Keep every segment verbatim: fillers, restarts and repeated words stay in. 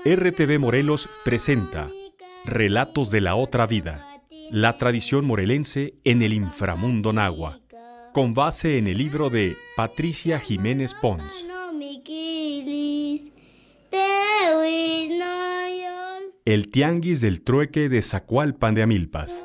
R T V Morelos presenta Relatos de la otra vida, la tradición morelense en el inframundo nahua, con base en el libro de Patricia Jiménez Pons. El tianguis del trueque de Zacualpan de Amilpas.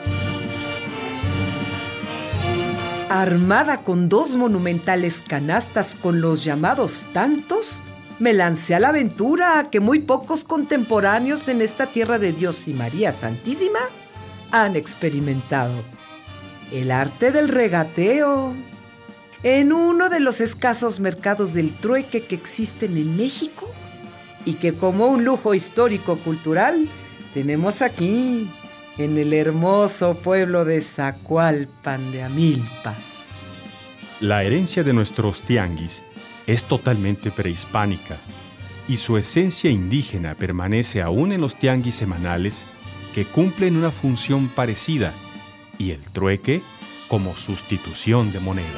Armada con dos monumentales canastas con los llamados tantos, me lancé a la aventura que muy pocos contemporáneos en esta tierra de Dios y María Santísima han experimentado. El arte del regateo. En uno de los escasos mercados del trueque que existen en México y que como un lujo histórico-cultural tenemos aquí, en el hermoso pueblo de Zacualpan de Amilpas. La herencia de nuestros tianguis es totalmente prehispánica y su esencia indígena permanece aún en los tianguis semanales que cumplen una función parecida y el trueque como sustitución de moneda.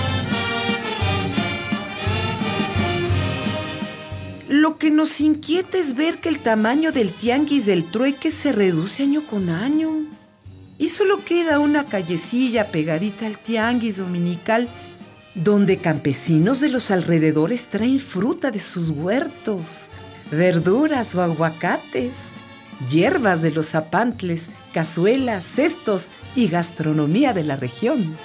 Lo que nos inquieta es ver que el tamaño del tianguis del trueque se reduce año con año. Y solo queda una callecilla pegadita al tianguis dominical, donde campesinos de los alrededores traen fruta de sus huertos, verduras o aguacates, hierbas de los zapantles, cazuelas, cestos y gastronomía de la región.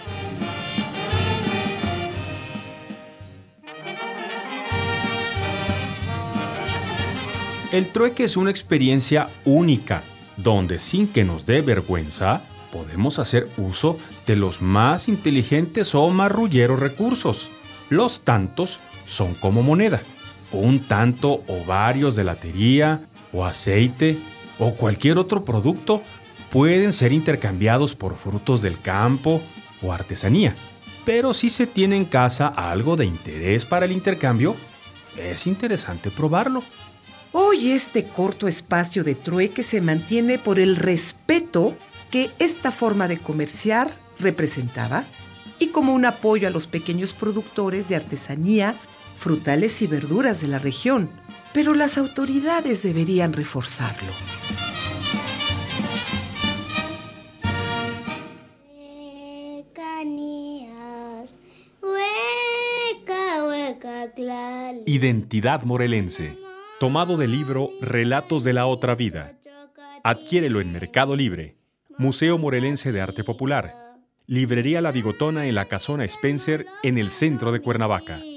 El trueque es una experiencia única, donde sin que nos dé vergüenza, podemos hacer uso de los más inteligentes o marrulleros recursos. Los tantos son como moneda. Un tanto o varios de latería, o aceite, o cualquier otro producto pueden ser intercambiados por frutos del campo o artesanía. Pero si se tiene en casa algo de interés para el intercambio, es interesante probarlo. Hoy este corto espacio de trueque se mantiene por el respeto que esta forma de comerciar representaba y como un apoyo a los pequeños productores de artesanía, frutales y verduras de la región. Pero las autoridades deberían reforzarlo. Identidad morelense. Tomado del libro Relatos de la otra vida. Adquiérelo en Mercado Libre, Museo Morelense de Arte Popular, Librería La Bigotona en la Casona Spencer en el centro de Cuernavaca.